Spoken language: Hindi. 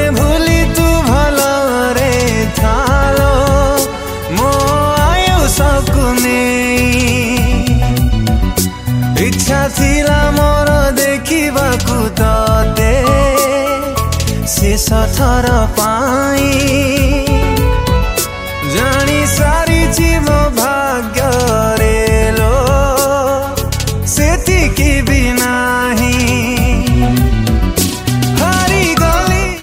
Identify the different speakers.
Speaker 1: भूली तू भलरे थालो मो आयु सकुने इच्छा थिला मोर देखिबाकु तते शेष थर पाई